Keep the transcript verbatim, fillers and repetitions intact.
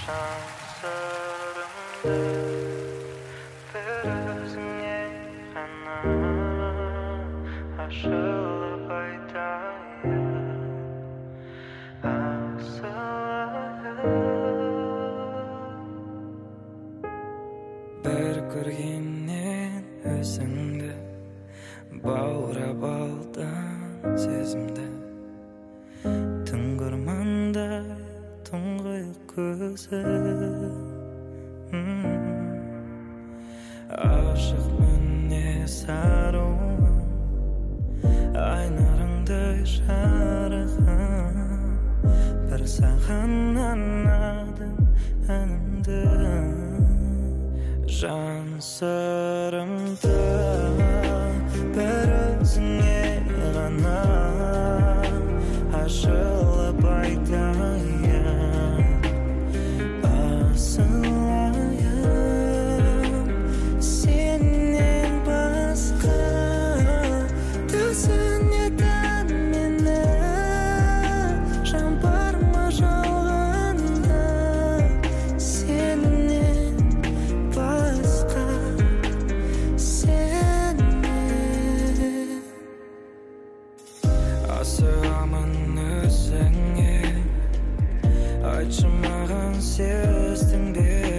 Bir көргеннен өзіңді баурап алдым сезімді Түнгірмандай тұңғиық көзі Ашық мінез аруым Айнарыңдай жарығым Бір саған арнадым әнімді Жан сырымды бір өзіңе ғана ашылып айтайын асылайын сенен басқа түсінетін мені жан бар ма жалғанда сенен басқа сенен асығамын өзіңе айтшы маған сездің бе